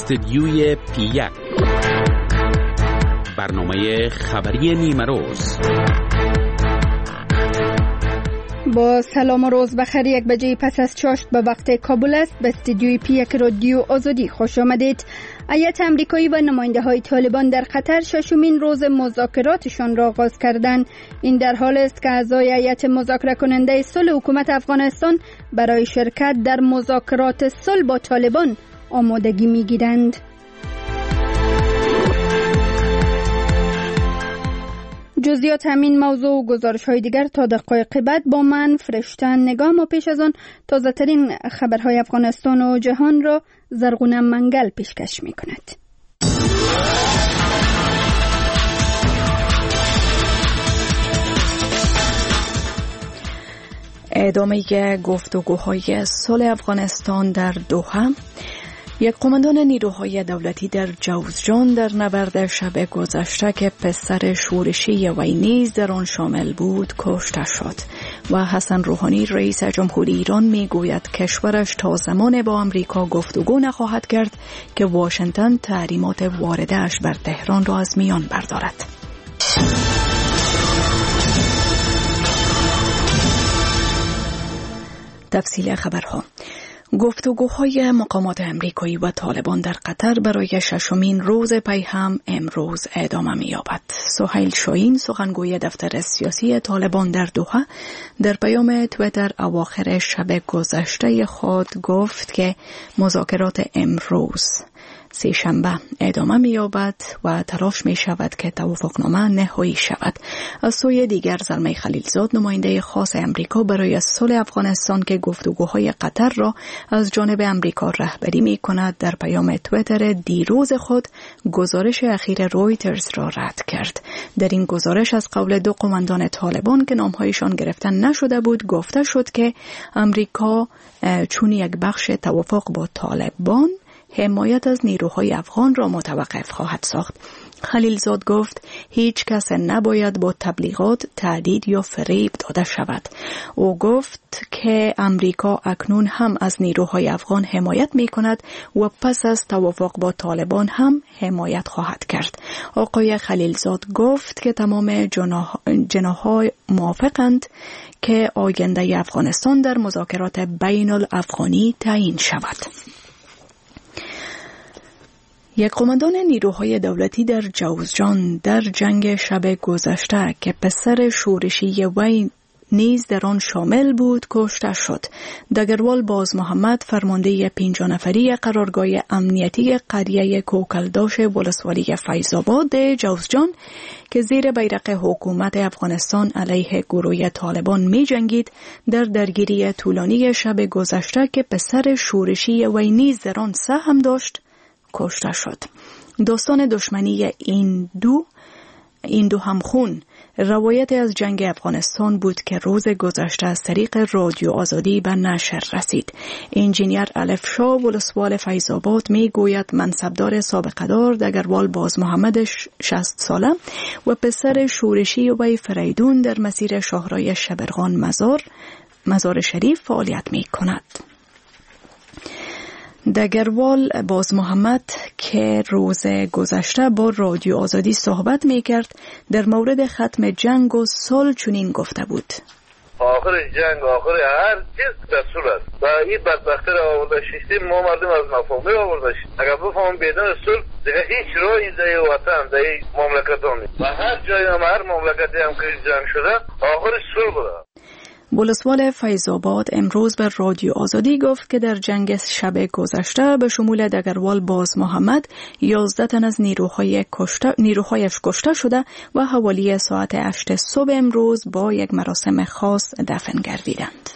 استدیوی پی1 برنامه خبری نیمه روز. با سلام و روز بخیر. 1 بجه پس از چاشت به وقت کابل است. به استدیوی پی1 رادیو آزادی خوش آمدید. هیئت آمریکایی و نماینده های طالبان در قطر ششمین روز مذاکراتشان را آغاز کردند. این در حال است که اعضای هیئت مذاکره کننده صلح حکومت افغانستان برای شرکت در مذاکرات صلح با طالبان آمادگی می‌گیرند. جزئیات همین موضوع و گزارش‌های دیگر تا دقایق بعد با من فرشتن نگاه. ما پیش از آن تازه ترین خبرهای افغانستان و جهان را زرغونه منگل پیشکش می‌کند. ادامه گفتگوهای صلح افغانستان در دوحه. یک قماندان نیروهای دولتی در جوزجان در نبرد شب گذشته که پسر شورشی وی نیز در آن شامل بود کشته شد و حسن روحانی رئیس جمهوری ایران میگوید کشورش تا زمان با آمریکا گفتگو نخواهد کرد که واشنگتن تحریمات وارده‌اش بر تهران را از میان بردارد. تفصیل خبرها. گفتگوهای مقامات آمریکایی و طالبان در قطر برای ششمین روز پی هم امروز ادامه می‌یابد. سهیل شاهین سخنگوی دفتر سیاسی طالبان در دوحه در پیام توییتر اواخر شب گذشته خود گفت که مذاکرات امروز سه‌شنبه ادامه می‌یابد و تلاش می‌شود که توافقنامه نهایی شود. از سوی دیگر زلمه خلیلزاد نماینده خاص امریکا برای صلح افغانستان که گفتگوهای قطر را از جانب امریکا رهبری می‌کند در پیام توییتر دیروز خود گزارش اخیر رویترز را رد کرد. در این گزارش از قول دو قماندان طالبان که نام‌هایشان گرفته نشده بود گفته شد که امریکا چون یک بخش توافق با طالبان حمایت از نیروهای افغان را متوقف خواهد ساخت. خلیلزاد گفت هیچ کس نباید با تبلیغات، تهدید یا فریب داده شود. او گفت که امریکا اکنون هم از نیروهای افغان حمایت می کند و پس از توافق با طالبان هم حمایت خواهد کرد. آقای خلیلزاد گفت که تمام جناح‌ها موافقند که آینده افغانستان در مذاکرات بین الافغانی تعیین شود. یک قماندان نیروهای دولتی در جوزجان در جنگ شب گذشته که پسر شورشی وی نیز در آن شامل بود کشته شد. دگروال باز محمد فرمانده 50 نفری قرارگاه امنیتی قریه کوکلداش ولسوالی فیض‌آباد جوزجان که زیر بیرق حکومت افغانستان علیه گروه طالبان می جنگید در درگیری طولانی شب گذشته که پسر شورشی وی نیز در آن سهم داشت کشته شد. داستان دشمنی این دو همخون روایت از جنگ افغانستان بود که روز گذشته از طریق رادیو آزادی به نشر رسید. انجینیر الف شاه ولسوال فیض‌آباد می گوید منصبدار سابقه دار دگروال باز محمد 60 ساله و پسر شورشی وی فریدون در مسیر شاهراه شبرغان مزار شریف فعالیت می کند. دگروال باز محمد که روز گذشته با رادیو آزادی صحبت میکرد در مورد ختم جنگ و صلح چنین گفته بود: آخر جنگ آخر هر چیز در صلح است و این بدبختی را آورده شیستیم. ما مردم از نافهمی آورده شید. اگر بفهمم بدون صلح دیگه هیچ راهی در وطن در مملکتان نیست و هر جایی هم هر مملکتی هم که جنگ شده آخر صلح بوده. ولسوال فیض‌آباد امروز به رادیو آزادی گفت که در جنگ شب گذشته به شمول دگروال باز محمد 11 تن از نیروهایش کشته شده و حوالی ساعت 8 صبح امروز با یک مراسم خاص دفن گردیدند.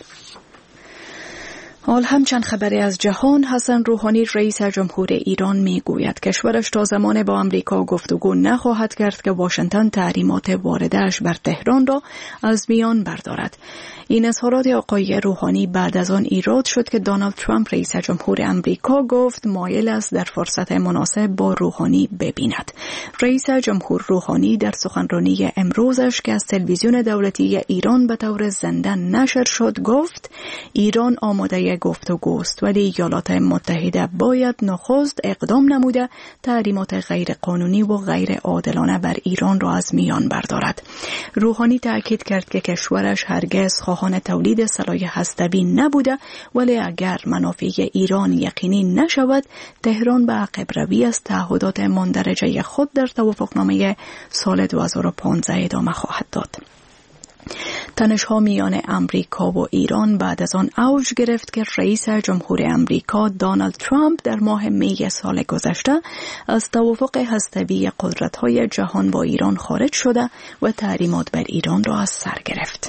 حال همچند خبری از جهان. حسن روحانی رئیس جمهوری ایران میگوید کشورش تا زمان با آمریکا گفتگو نخواهد کرد که واشنگتن تحریمات وارده‌اش بر تهران را از میان بردارد. این اظهارات آقای روحانی بعد از آن ایراد شد که دونالد ترامپ رئیس جمهور آمریکا گفت مایل است در فرصت مناسب با روحانی ببیند. رئیس جمهور روحانی در سخنرانی امروزش که از تلویزیون دولتی ایران به طور زنده نشر شد گفت ایران آماده نتیجه گفتگوست، ولی ایالات متحده باید نخست اقدام نموده تحریمات غیر قانونی و غیر عادلانه بر ایران را از میان بردارد. روحانی تاکید کرد که کشورش هرگز خواهان تولید سلاح هسته‌ای نبوده، ولی اگر منافع ایران یقینی نشود، تهران به عقب روی از تعهدات مندرجه خود در توافقنامه سال 2015 ادامه خواهد داد. تنش‌ها میان امریکا و ایران بعد از آن اوج گرفت که رئیس جمهور امریکا دونالد ترامپ در ماه می سال گذشته از توافق هسته‌ای قدرت‌های جهان با ایران خارج شده و تحریمات بر ایران را از سر گرفت.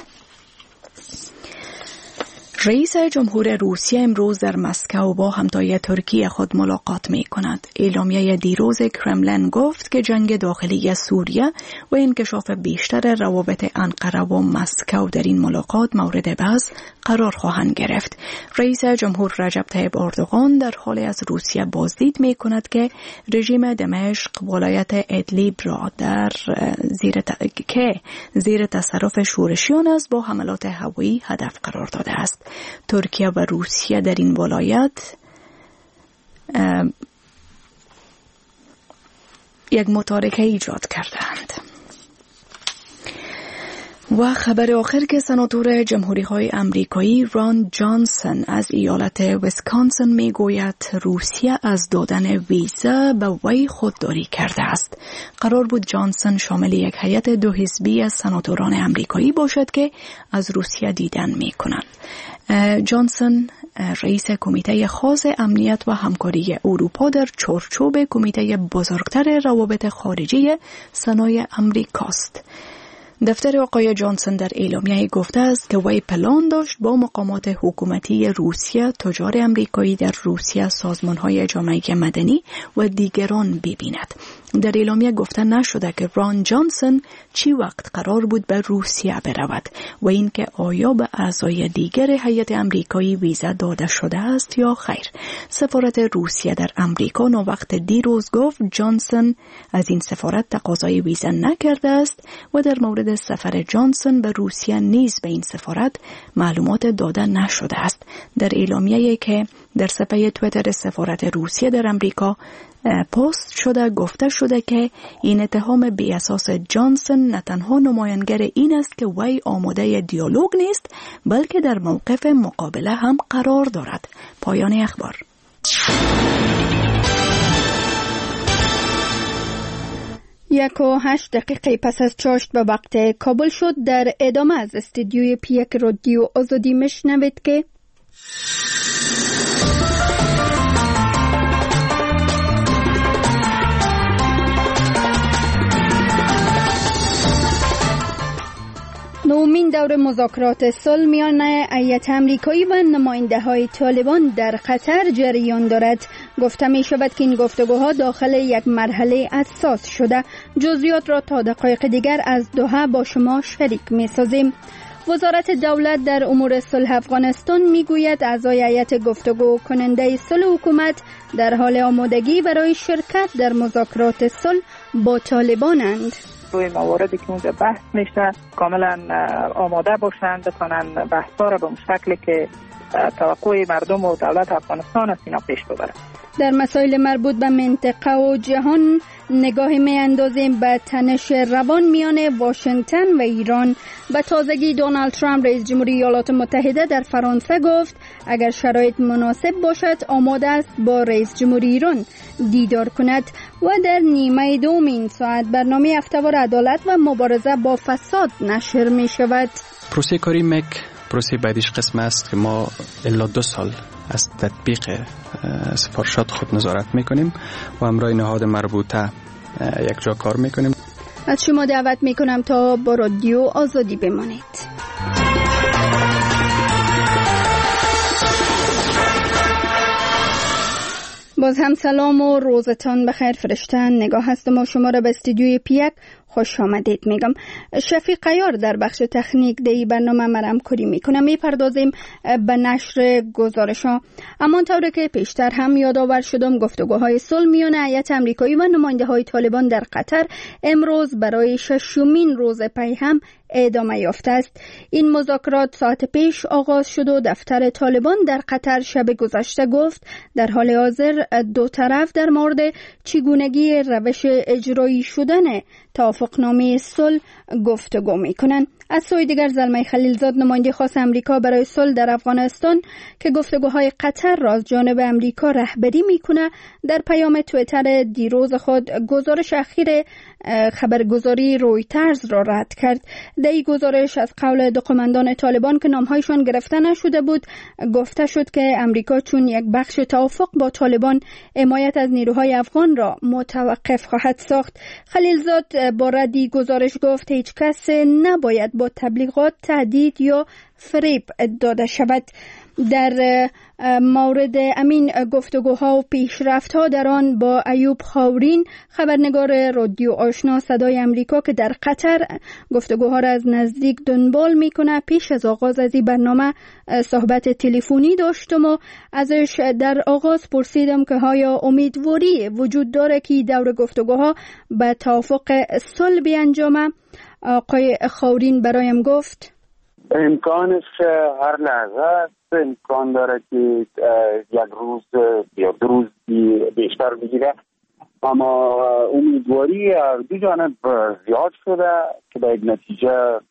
رئیس جمهور روسیه امروز در مسکو با همتای ترکیه خود ملاقات می کند. اعلامیه دیروز کرملین گفت که جنگ داخلی سوریه و انکشاف بیشتر روابط انقره و مسکو در این ملاقات مورد بحث قرار خواهند گرفت. رئیس جمهور رجب طیب اردوغان در حال از روسیه بازدید می کند که رژیم دمشق ولایت ادلیب را زیر تصرف شورشیان است با حملات هوایی هدف قرار داده است. ترکیه و روسیه در این ولایت یک متارکه ایجاد کردند. و خبر آخر که سناتور جمهوری‌های آمریکایی ران جانسون از ایالت ویسکانسن میگوید روسیه از دادن ویزا به وی خودداری کرده است. قرار بود جانسون شامل یک هیئت 2 حزبی از سناتوران آمریکایی باشد که از روسیه دیدن می‌کنند. جانسون رئیس کمیته خاص امنیت و همکاری اروپا در چارچوب کمیته بزرگتر روابط خارجی سنای آمریکاست. دفتر آقای جانسون در اعلامیه گفته است که وی پلان داشت با مقامات حکومتی روسیه، تجار آمریکایی در روسیه، سازمان‌های جامعه مدنی و دیگران ببیند. در اعلامیه گفته نشده که ران جانسون چی وقت قرار بود به روسیه برود و اینکه آیا به اعضای دیگر هیئت آمریکایی ویزا داده شده است یا خیر. سفارت روسیه در آمریکا وقت دیروز گفت جانسون از این سفارت تقاضای ویزا نکرده است و در مورد سفر جانسون به روسیه نیز به این سفارت معلومات داده نشده است. در اعلامیه‌ای که در صفحه توییتر سفارت روسیه در آمریکا پست شده گفته شده که این اتهام بی اساس جانسون نه تنها نمایانگر این است که وی آماده دیالوگ نیست، بلکه در موقف مقابله هم قرار دارد. پایان اخبار. 1:08 پس از چاشت به وقت کابل شد. در ادامه از استودیوی پیک رادیو آزادی میشنوید که نومین دور مذاکرات صلح میان هیئت آمریکایی و نماینده‌های طالبان در قطر جریان دارد. گفته می شود که این گفتگوها داخل یک مرحله اساس شده. جزئیات را تا دقایق دیگر از دوحه با شما شریک می سازیم. وزارت دولت در امور صلح افغانستان میگوید اعضای هیئت گفتگو کننده صلح حکومت در حال آمادگی برای شرکت در مذاکرات صلح با طالبانند. روی مواردی که اونجا بحث میشه کاملا آماده باشند، بتونن بحثا را به شکلی که توقع مردم و دولت افغانستان است اینا پیش ببرند. در مسائل مربوط به منطقه و جهان نگاهی می اندازیم به تنش روان میان واشنگتن و ایران. به تازگی دونالد ترامپ رئیس جمهوری ایالات متحده در فرانسه گفت اگر شرایط مناسب باشد آماده است با رئیس جمهوری ایران دیدار کند. و در نیمه دوم این ساعت برنامه هفته‌وار عدالت و مبارزه با فساد نشر می شود. پروسه کاری مک پروسه بعدیش قسم است که ما الا 2 سال از تطبیق سفارشات خود نظارت میکنیم و همراه نهاد مربوطه یک جا کار میکنیم. از شما دعوت میکنم تا با رادیو آزادی بمانید. باز هم سلام و روزتان بخیر. فرشته نگاه هستم و شما را به استودیوی پیک خوش آمدید میگم. شفیق عیار در بخش تکنیک دی برنامه مرم کاری میکنم. میپردازیم به نشر گزارش ها. همانطور که پیشتر هم یادآور شدم، گفتگوهای صلح میان هیئت آمریکایی و نماینده های طالبان در قطر امروز برای 6مین روز پی هم ادامه یافته است. این مذاکرات ساعت پیش آغاز شد و دفتر طالبان در قطر شب گذشته گفت در حال حاضر دو طرف در مورد چگونگی روش اجرایی شدن توافقنامه صلح گفتگو میکنند. از سوی دیگر زلمه خلیلزاد، نماینده خاص امریکا برای صلح در افغانستان که گفتگوهای قطر را از جانب امریکا رهبری میکنه، در پیام توییتر دیروز خود گزارش اخیر خبرگزاری رویترز را رد کرد. در این گزارش از قول دو قماندان طالبان که نامهایشان گرفته نشده بود گفته شد که امریکا چون یک بخش توافق با طالبان حمایت از نیروهای افغان را متوقف خواهد ساخت. خلیلزاد با ردی گزارش گفت هیچ کس نباید با تبلیغات تهدید یا فریب داده شود. در مورد امین گفتگوها و پیشرفت‌ها در آن با ایوب خاورین، خبرنگار رادیو آشنا صدای امریکا که در قطر گفتگوها را از نزدیک دنبال میکنه، پیش از آغاز از این برنامه صحبت تلفنی داشتم و ازش در آغاز پرسیدم که آیا امیدواری وجود داره که دور گفتگوها به توافق صلح بیانجامه. آقای خاورین برایم گفت امکانش هر لحظه امکان داره که یک روز یا دو روز بیشتر بگیره، اما امیدواری دو جانب زیاد شده که به یک نتیجه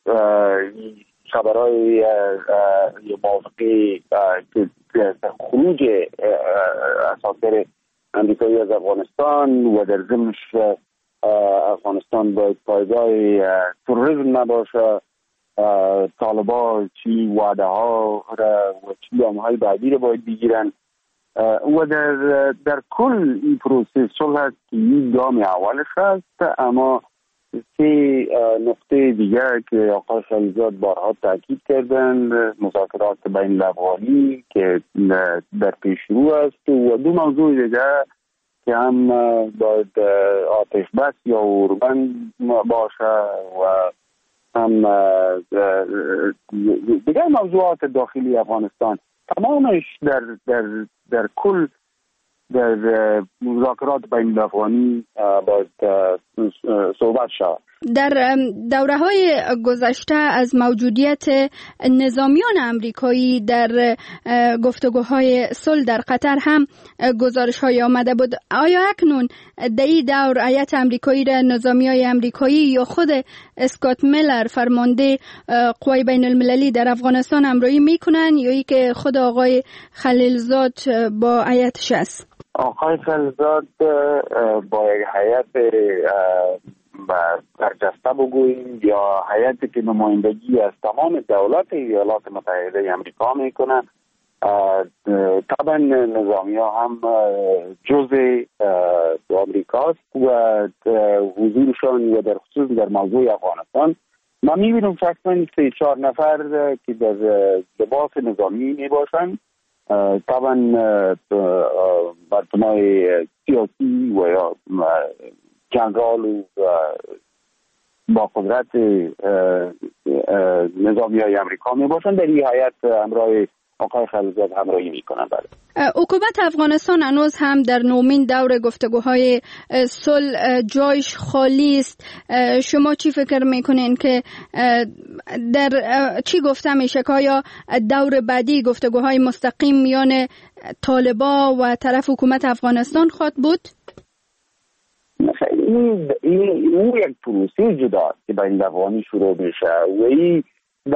خبرهای موافقه که خروج اساطیر امریکایی از افغانستان و در ضمنش افغانستان باید پایگاه تروریسم نباشه، طالبان چی وعده ها و چی گام‌های بعدی رو باید بگیرن و در کل این پروسه صلح که این گام اولش هست. اما سه نقطه دیگر که آقای خلیلزاد بارها تاکید کردن، مذاکرات بین الافغانی که در پیش رو است و دو موضوع دیگر که هم باید آتش بس یا اوربند باشه و هم دیگر موضوعات داخلی افغانستان، تمامش در کل در مذاکرات بین الافغانی باید صحبت شود. در دوره‌های گذشته از موجودیت نظامیان امریکایی در گفتگوهای صلح در قطر هم گزارش‌های آمده بود. آیا اکنون در این دور هیئت امریکایی را نظامیای امریکایی یا خود اسکات میلر فرمانده قوای بین المللی در افغانستان همراهی میکنن یا ای که خود آقای خلیلزاد با هیئتش است؟ آقای خلیلزاد با یک هیئت برجسته بگوییم یا هیئتی که نمایندگی از تمام دولت ایالات متحده امریکا میکنه، طبعا نظامی ها هم جزء امریکاست و حضورشان و در خصوص در موضوع افغانستان ما میبینم تقریبا 3-4 نفر که در لباس نظامی میباشند، طبعا مردمای سیاسی و یا جنرال و با قدرت نظامی های امریکا می باشند. در این هیئت همراه آقای خلیلزاد همراهی می کنند. حکومت افغانستان هنوز هم در 9مین دور گفتگوهای صلح جایش خالی است. شما چی فکر میکنین که در چی گفته میشه که آیا دور بعدی گفتگوهای مستقیم میان طالبان و طرف حکومت افغانستان خواهد بود؟ این یک پروسه جداست که بین الافغانی شروع میشه و این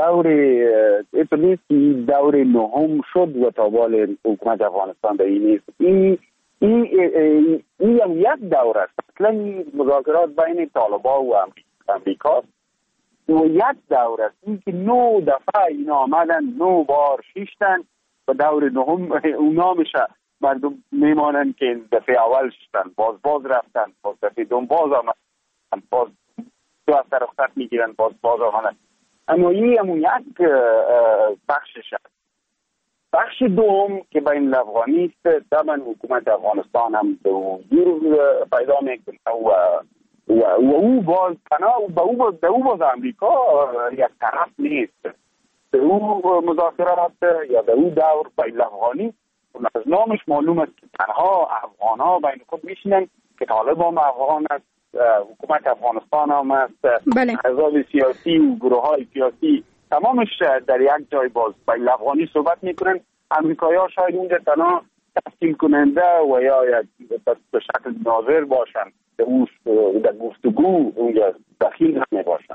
دور نهم شد و تابال حکومت افغانستان به این نیست. این یک دور است. اصلا مذاکرات بین طالبان و امریکاست و یک دور است. این که 9 دفعه اینا آمدن، 9 بار شیشتن و دور نهم اونا میشه. مردم میمانند که دفعه اول شدن، باز رفتن، باز دفعه دوم باز آمدن، باز 2 هفته رخصت میگیرن، باز آمدن. اما این همون یک بخشش است. بخش دوم که بین الافغانی است، طبعا حکومت افغانستان هم به حضور پیدا میکنه و و او باز به او باز امریکا یک طرف نیست. به او مذاکرات یا به او دور بین افغانی از نامش معلوم است که تنها افغان ها بین خود میشینن که طالبان افغان است، حکومت افغانستان هم است، احزاب سیاسی و گروه های سیاسی تمامش در یک جای باز بین افغانی صحبت میکنن. امریکایی ها شاید اونجا تنها تشکیل کننده و یا به شکل ناظر باشن، در گفتگو اونجا دخیل نمیباشن.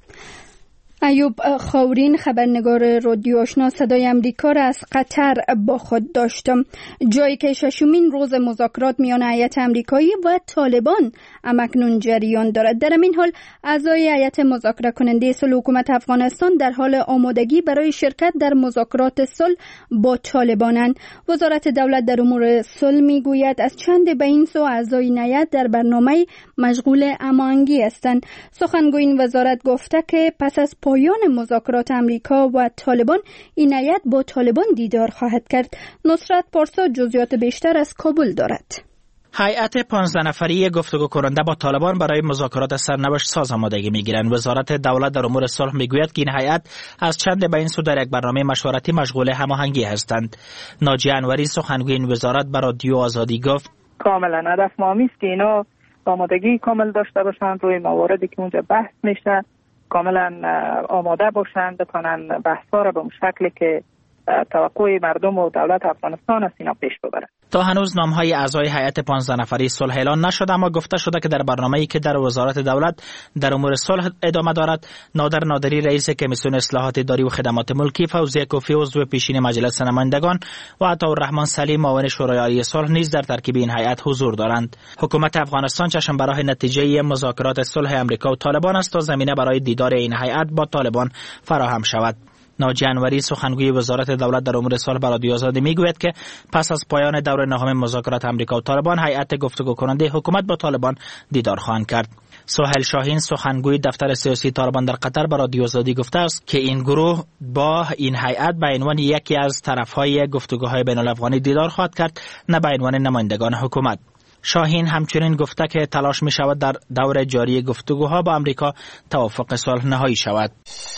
ایوب خاورین، خبرنگار رادیو آشنا صدای امریکا را از قطر با خود داشتم، جایی که ششمین روز مذاکرات میان هیئت امریکایی و طالبان همکنون جریان دارد. در این حال اعضای هیئت مذاکره کننده صلح حکومت افغانستان در حال آمادگی برای شرکت در مذاکرات صلح با طالبانند. وزارت دولت در امور صلح میگوید از چند به این سو اعضای هیئت در برنامه مشغول هماهنگی هستند. سخنگوی این وزارت گفته که پس از پایان مذاکرات امریکا و طالبان این هیئت با طالبان دیدار خواهد کرد. نصرت پارسا جزئیات بیشتر از کابل دارد. هیئت 15 نفری گفتگو کننده با طالبان برای مذاکرات سرنوشت ساز آمادگی میگیرند. وزارت دولت در امور صلح میگوید که این هیئت از چند به این سو در یک برنامه مشورتی مشغول هماهنگی هستند. ناجیه انوری سخنگوی این وزارت به رادیو آزادی گفت کاملا هدف ما است که اینا آمادگی کامل داشته باشند روی مواردی که اونجا بحث میشه، کاملا آماده باشند بتونن بحث‌ها را به شکلی که توقع مردم و دولت افغانستان است اینا پیش ببرند. تا هنوز نام‌های اعضای هیئت 15 نفری صلح اعلان نشده، اما گفته شده که در برنامه‌ای که در وزارت دولت در امور صلح ادامه دارد، نادر نادری رئیس کمیسیون اصلاحات اداری و خدمات ملکی، فوزیه کوفی عضو پیشین مجلس نمایندگان و عطاالرحمن سلیم معاون شورای عالی صلح نیز در ترکیب این هیئت حضور دارند. حکومت افغانستان چشم به راه نتیجه مذاکرات صلح امریکا و طالبان است تا زمینه برای دیدار این هیئت با طالبان فراهم شود. ناجیه انوری سخنگوی وزارت دولت در امور صلح به رادیو آزادی میگوید که پس از پایان دور نهم مذاکرات امریکا و طالبان، هیئت گفتگو کننده حکومت با طالبان دیدار خواهند کرد. سهیل شاهین سخنگوی دفتر سیاسی طالبان در قطر به رادیو آزادی گفته است که این گروه با این هیئت به عنوان یکی از طرفهای گفتگوهای بین الافغانی دیدار خواهد کرد، نه به عنوان نمایندگان حکومت. شاهین همچنین گفته که تلاش می شود در دور جاری گفتگوها با امریکا توافق صلح نهایی شود.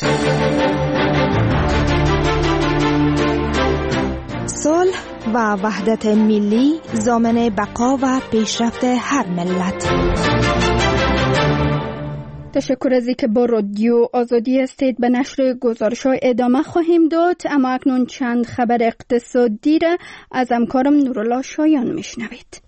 صلح و وحدت ملی ضامن بقا و پیشرفت هر ملت. تشکر از اینکه با رادیو آزادی هستید. به نشر گزارش‌ها ادامه خواهیم داد، اما اکنون چند خبر اقتصادی را از همکارم نورالله شایان میشنوید.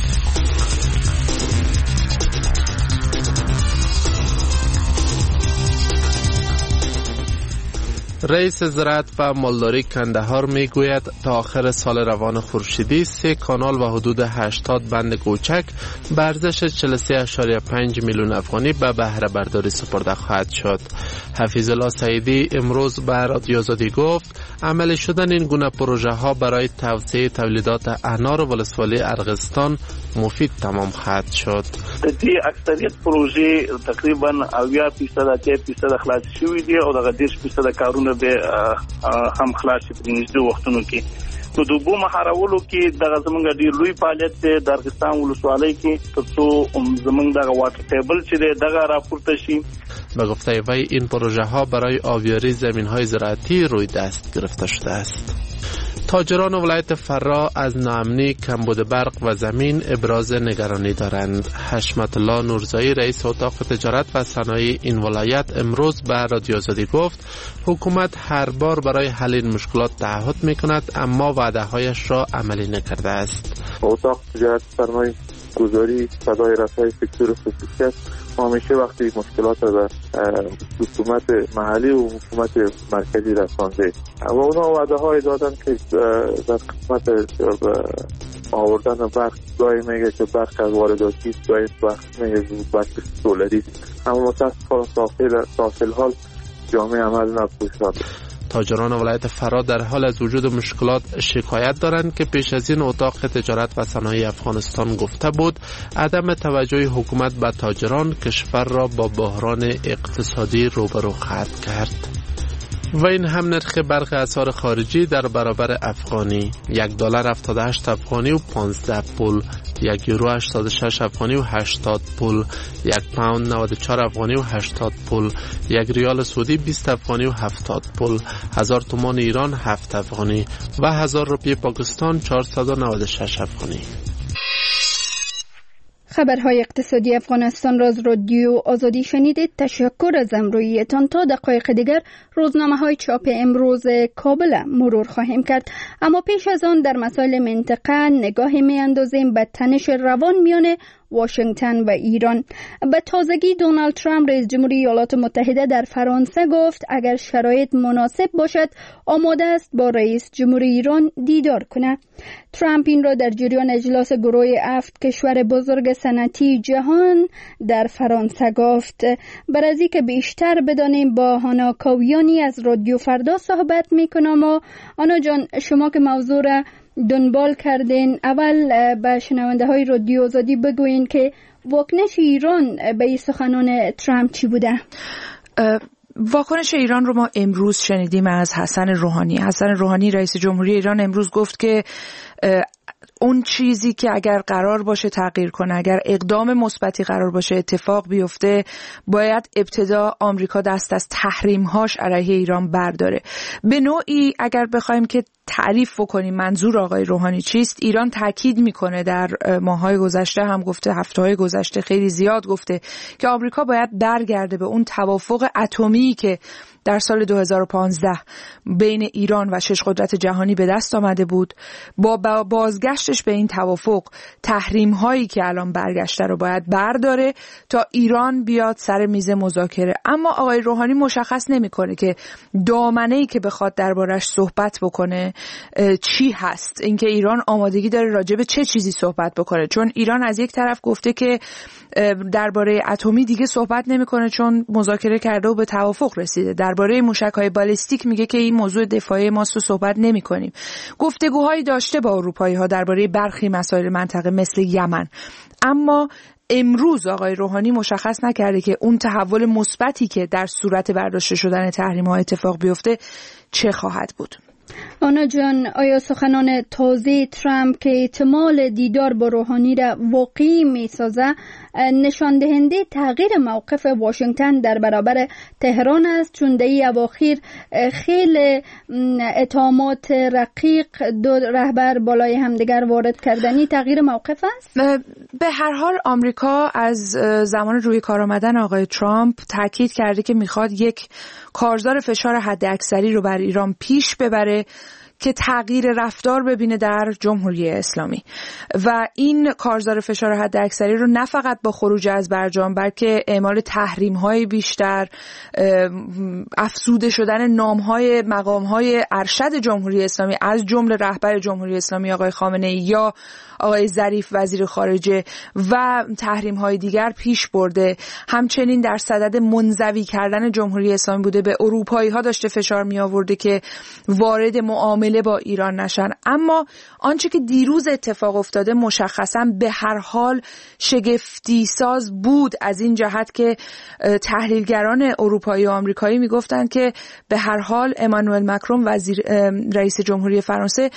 رئیس زراعت و مالداری کندهار میگوید تا آخر سال روان خورشیدی 3 کانال و حدود 80 بند کوچک به ارزش 43.5 میلیون افغانی به بهره برداری سپرده خواهد شد. حفیظ الله سعیدی امروز به رادیو آزادی گفت عملی شدن این گونه پروژه ها برای توسعه تولیدات انار ولسوالی ارغستان مفید تمام خواهد شد. دی اکثریت پروژه تقریبا 80% خلاص شوی دی او دغه 10% کارونه به هم خلاص په نږدې وختونو کې. نو د اوبو مهارولو کې دغه زمونږ ډیر لوی فعالیت دی د ارغستان ولسوالۍ کې، ترڅو زمونږ دغه واټر ټیبل چې دی دغه راپورته شي. به گفته وی این پروژه ها برای آبیاری زمین های زراعتی روی دست گرفته شده است. تاجران ولایت فرا از ناامنی کمبود برق و زمین ابراز نگرانی دارند. حشمت الله نورزایی رئیس اتاق تجارت و صنایع این ولایت امروز به رادیو آزادی گفت حکومت هر بار برای حل این مشکلات تعهد میکند اما وعده هایش را عملی نکرده است. اتاق تجارت سرمایه گذاری صدای رسای سکتور خصوصی است. همیشه وقتی مشکلات به حکومت محلی و حکومت مرکزی رسانده و اونا وعده های دادن که در قسمت آوردن برق گاهی میگه که برق از وارداتی است، گاهی برق میگه برق سولری است، اما متاسفانه ساخل حال جامعه عمل نپوشانده. تاجران ولایت فرا در حال از وجود مشکلات شکایت دارند که پیش از این اتاق تجارت و صنایع افغانستان گفته بود عدم توجه حکومت به تاجران کشور را با بحران اقتصادی روبرو خواهد کرد. و این هم نرخ برخی اسعار خارجی در برابر افغانی: $1 78 افغانی و 15 پول، €1 86 افغانی و 80 پول، £1 94 افغانی و 80 پول، $1 سعودی 20 افغانی و 70 پول، 1000 تومان ایران 7 افغانی و 1000 روپیه پاکستان 496 افغانی. خبرهای اقتصادی افغانستان را از رادیو آزادی شنیدید. تشکر از همراهیتان. تا دقایق دیگر روزنامه‌های چاپ امروز کابل مرور خواهیم کرد، اما پیش از آن در مسائل منطقه نگاهی می‌اندازیم به تنش روان میان واشنگتن و ایران. به تازگی دونالد ترامپ رئیس جمهوری ایالات متحده در فرانسه گفت اگر شرایط مناسب باشد آماده است با رئیس جمهوری ایران دیدار کند. ترامپ این را در جریان اجلاس گروه 7 کشور بزرگ صنعتی جهان در فرانسه گفت. برای از اینکه بیشتر بدانیم با هانا کاویانی از رادیو فردا صحبت میکنم. و آنا جان، شما که موضوع را دنبال کردین، اول به شنونده های رادیو آزادی بگوین که واکنش ایران به این سخنان ترامپ چی بوده؟ واکنش ایران رو ما امروز شنیدیم از حسن روحانی. حسن روحانی رئیس جمهوری ایران امروز گفت که اون چیزی که اگر قرار باشه تغییر کنه، اگر اقدام مثبتی قرار باشه اتفاق بیفته، باید ابتدا آمریکا دست از تحریم‌هاش علیه ایران برداره. به نوعی اگر بخوایم که تعریف بکنیم منظور آقای روحانی چیست، ایران تاکید میکنه، در ماه‌های گذشته هم گفته، هفته‌های گذشته خیلی زیاد گفته که آمریکا باید برگرده به اون توافق اتمی که در سال 2015 بین ایران و 6 قدرت جهانی به دست آمده بود. با بازگشتش به این توافق، تحریم هایی که الان برگشته رو باید برداره تا ایران بیاد سر میز مذاکره. اما آقای روحانی مشخص نمیکنه که دامنه‌ای که بخواد دربارش صحبت بکنه چی هست، اینکه ایران آمادگی داره راجع به چه چیزی صحبت بکنه. چون ایران از یک طرف گفته که درباره اتمی دیگه صحبت نمیکنه چون مذاکره کرده و به توافق رسیده. درباره موشک‌های بالستیک میگه که این موضوع دفاعی ماست و صحبت نمی‌کنیم. گفتگوهایی داشته با اروپایی‌ها درباره برخی مسائل منطقه مثل یمن، اما امروز آقای روحانی مشخص نکرده که اون تحول مثبتی که در صورت برداشته شدن تحریم‌ها اتفاق بیفته چه خواهد بود. آنا جان، آیا سخنان تازه ترامپ که احتمال دیدار با روحانی را واقعی میسازه نشان دهنده تغییر موقف واشنگتن در برابر تهران است؟ چون در این اواخر خیلی اتهامات رقیق دو رهبر بالای همدیگر وارد کردنی تغییر موقف است؟ به هر حال آمریکا از زمان روی کار آمدن آقای ترامپ تاکید کرده که میخواد یک کارزار فشار حداکثری رو بر ایران پیش ببره که تغییر رفتار ببینه در جمهوری اسلامی. و این کارزار فشار حداکثری رو نه فقط با خروج از برجام، بلکه اعمال تحریم‌های بیشتر، افزوده شدن نام‌های مقام‌های ارشد جمهوری اسلامی از جمله رهبر جمهوری اسلامی آقای خامنه‌ای یا آقای ظریف وزیر خارجه و تحریم‌های دیگر پیش برده. همچنین در صدد منزوی کردن جمهوری اسلامی بوده، به اروپایی‌ها داشته فشار می‌آورده که وارد معامله با ایران نشن. اما آنچه که دیروز اتفاق افتاده مشخصاً به هر حال شگفتی ساز بود، از این جهت که تحلیلگران اروپایی و آمریکایی میگفتند که به هر حال امانوئل مکرون رئیس جمهوری فرانسه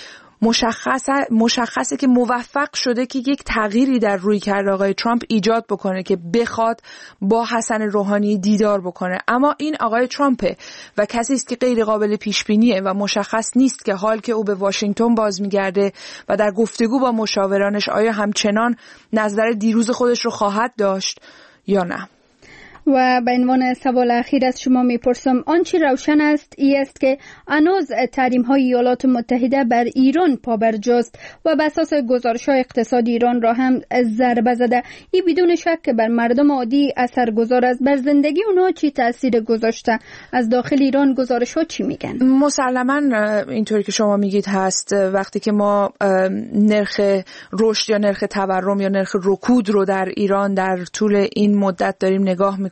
مشخصه که موفق شده که یک تغییری در رویکرد آقای ترامپ ایجاد بکنه که بخواد با حسن روحانی دیدار بکنه. اما این آقای ترامپه و کسی است که غیر قابل پیش بینیه و مشخص نیست که حال که او به واشنگتن باز میگرده و در گفتگو با مشاورانش آیا همچنان نظر دیروز خودش رو خواهد داشت یا نه. و به عنوان سوال اخیر از شما میپرسم، آنچه روشن است این است که هنوز تحریم‌های ایالات متحده بر ایران پابرجاست و به اساس گزارش‌های اقتصادی ایران را هم ضربه زده. این بدون شک که بر مردم عادی اثرگذار است. بر زندگی اونها چی تاثیر گذاشته؟ از داخل ایران گزارش‌ها چی میگن؟ مسلماً اینطوری که شما میگید هست. وقتی که ما نرخ رشد یا نرخ تورم یا نرخ رکود رو در ایران در طول این مدت داریم نگاه میکنیم،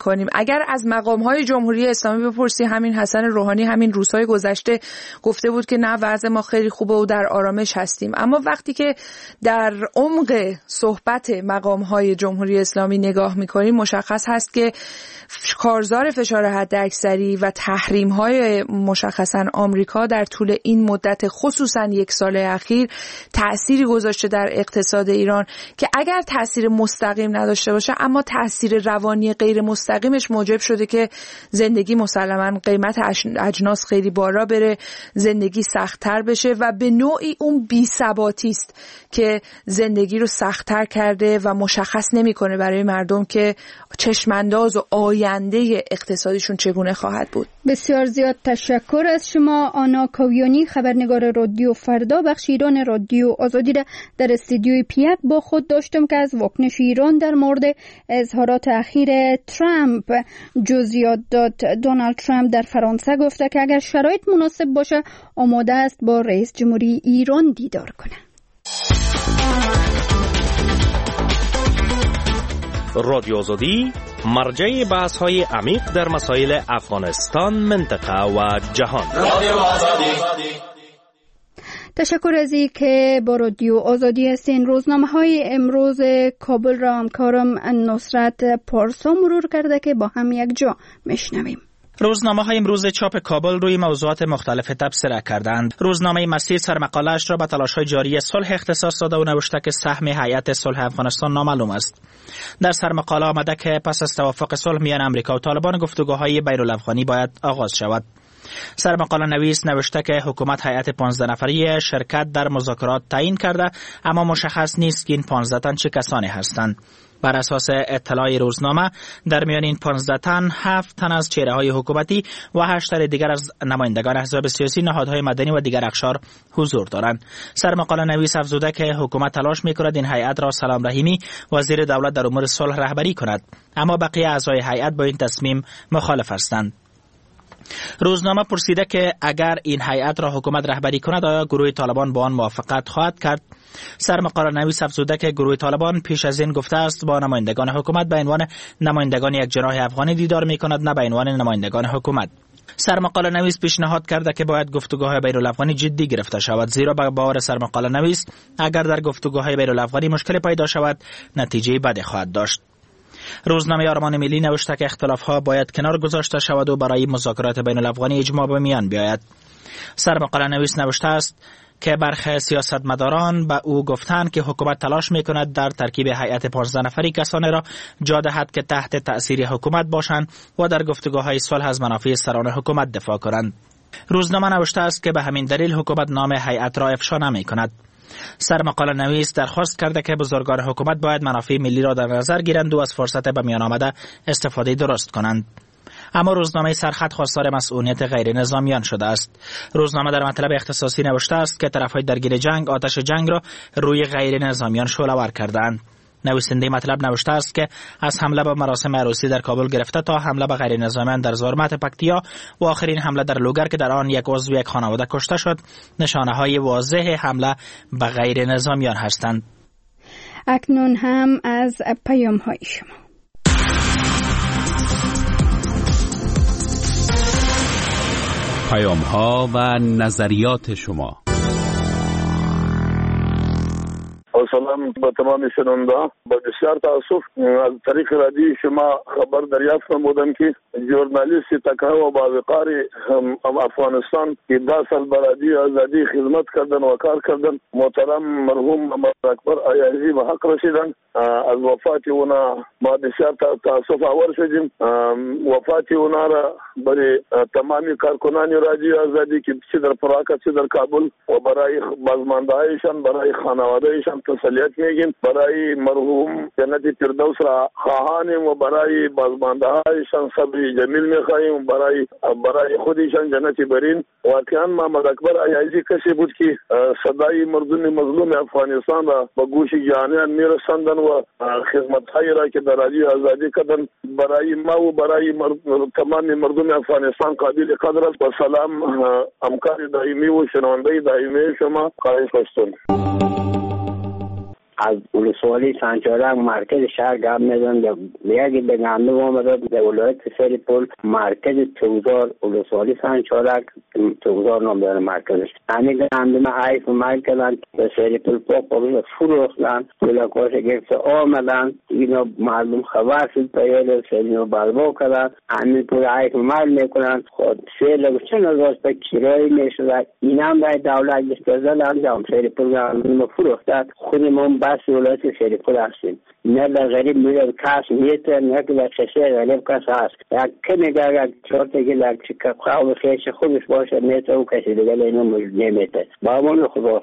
میکنیم. اگر از مقام‌های جمهوری اسلامی بپرسی، همین حسن روحانی همین روزهای گذشته گفته بود که نه وضع ما خیلی خوبه و در آرامش هستیم. اما وقتی که در عمق صحبت مقام‌های جمهوری اسلامی نگاه میکنیم مشخص هست که کارزار فشار حداکثری و تحریم‌های مشخصاً آمریکا در طول این مدت خصوصاً یک سال اخیر تأثیری گذاشته در اقتصاد ایران که اگر تأثیر مستقیم نداشته باشه اما تأثیر روانی غیر مستقیمش موجب شده که زندگی مسلماً قیمت اجناس خیلی بالا بره، زندگی سخت‌تر بشه و به نوعی اون بی‌ثباتی است که زندگی رو سخت‌تر کرده و مشخص نمی‌کنه برای مردم که چشمانداز و آینده اقتصادیشون چگونه خواهد بود. بسیار زیاد تشکر از شما آنا کاویانی، خبرنگار رادیو فردا بخش ایران رادیو آزادی را در استودیوی پیک با خود داشتم که از واکنش ایران در مورد اظهارات اخیر ترامپ جزئیات داد. دونالد ترامپ در فرانسه گفته که اگر شرایط مناسب باشه آماده است با رئیس جمهوری ایران دیدار کنه. رادیو آزادی مرجع بحث‌های عمیق در مسائل افغانستان، منطقه و جهان. تشکر از این که با رادیو آزادی هستین. روزنامه‌های امروز کابل را همکارم نصرت پارسا مرور کرده که با هم یک جا میشنویم. روزنامه‌های امروز چاپ کابل روی موضوعات مختلف تبصره کردند. روزنامه مسیر سرمقاله‌اش را به تلاش‌های جاری صلح اختصاص داده و نوشته که سهم هیئت صلح افغانستان نامعلوم است. در سرمقاله آمده که پس از توافق صلح میان امریکا و طالبان گفتگوهای بین‌الافغانی باید آغاز شود. سرمقاله نویس نوشته که حکومت هیئت 15 نفری شرکت در مذاکرات تعیین کرده، اما مشخص نیست که این 15 تن چه کسانی هستند. بر اساس اطلاع روزنامه در میان این 15 تن 7 تن از چهره‌های حکومتی و 8 تن دیگر از نمایندگان احزاب سیاسی، نهادهای مدنی و دیگر اقشار حضور دارند. سرمقاله نویس افزوده که حکومت تلاش می‌کند این هیئت را سلام رحیمی وزیر دولت در امور صلح رهبری کند، اما بقیه اعضای هیئت با این تصمیم مخالف هستند. روزنامه پرسیده که اگر این هیئت را حکومت رهبری کند آیا گروه طالبان با آن موافقت خواهد کرد. سرمقاله نویس افزوده که گروه طالبان پیش از این گفته است با نمایندگان حکومت به عنوان نمایندگان یک جناح افغانی دیدار می‌کند، نه به عنوان نمایندگان حکومت. سرمقاله نویس پیشنهاد کرده که باید گفتگوهای بین‌الافغانی جدی گرفته شود، زیرا به باور سرمقاله نویس اگر در گفتگوهای بین‌الافغانی مشکل پیدا شود نتیجه بدی خواهد داشت. روزنامه آرمان ملی نوشته که اختلاف‌ها باید کنار گذاشته شود و برای مذاکرات بین‌الافغانی اجماع به میان بیاید. سرمقاله نویس نوشته است که برخی سیاستمداران به او گفتند که حکومت تلاش می‌کند در ترکیب هیئت 15 نفری کسانی را جا دهد که تحت تأثیر حکومت باشند و در گفتگوهای صلح از منافع سران حکومت دفاع کنند. روزنامه نوشته است که به همین دلیل حکومت نام هیئت را افشا نمی‌کند. سرمقاله نویس درخواست کرده که بزرگان حکومت باید منافع ملی را در نظر گیرند و از فرصت به میان آمده استفاده درست کنند. اما روزنامه سرخط خواستار مسئولیت غیر نظامیان شده است. روزنامه در مطلب اختصاصی نوشته است که طرفهای درگیر جنگ آتش جنگ را روی غیر نظامیان شعله‌ور کردند. نویسنده مطلب نوشته است که از حمله به مراسم عروسی در کابل گرفته تا حمله به غیر نظامیان در زارمت پکتیا و آخرین حمله در لوگر که در آن یک عضو یک خانواده کشته شد، نشانه‌های واضح حمله به غیر نظامیان هستند. اکنون هم از پیام‌های شما. پیام‌ها و نظریات شما. سلام به تمام شنونده. با بسیار تاسف از طریق رادیو شما خبر دریافت نمودم که ژورنالیست تکه و باوقار افغانستان که 10 سال برای آزادی خدمت کردن و کار کردن، محترم مرحوم محمد اکبر ایازی به حق رسیدن. از وفات اونا ما بسیار تاسف آور شدیم. وفات اونا را برای تمامی کارکنان رادیو آزادی که چه در پراکه چه در کابل و برای بازماندهایشان، برای خانوادهایشان تسلیت میگیم. برای مرحوم جنت فردوس را خواهانیم و برای بازماندهایشان صبر جمیل میخواهیم. برای خودشان جنت برین. واقعا محمد اکبر ایازی کسی بود که صدای مردم مظلوم افغانستان را به گوش جهانیان میرساندن و خدمت‌هایی را که در رادیو آزادی کردن برای ما و برای تمام مردم افغانستان قابل قدر است. و سلام همکار دائمی و شنونده دائمی شما خواهش هستم. از ولسوالی سنجارک مرکز شهر گام میدن یکی به گنده آمده در ولایت سریپول مرکز توزار ولسوالی سنجارک توزار نام داره مرکزش. همین گنده ما عیف مایل کردن به سریپول پاک فروختن کلاکاش گرفته آمدن اینا مردم خبر شد پیاده سرینا بربا کردن همین پول عیف مایل میکنن خود سیل چند از به کرایه میشد این هم باید دولت بستازد انجام سریپول گنده فروختن خودمون بس ولایت سریپول هستیم نه در غریب میره کس میته نه که در کسی غریب کس هست یک کمی اگر چارته که در خواه خیش خودش باشه میته و کسی دیگه اینو نمیته با همون خداست.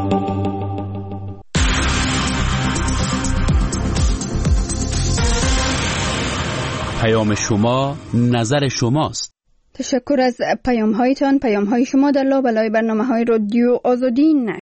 پیام شما نظر شماست. تشکر از پیام هایتان. پیام های شما در لابلای برنامه های رادیو آزادی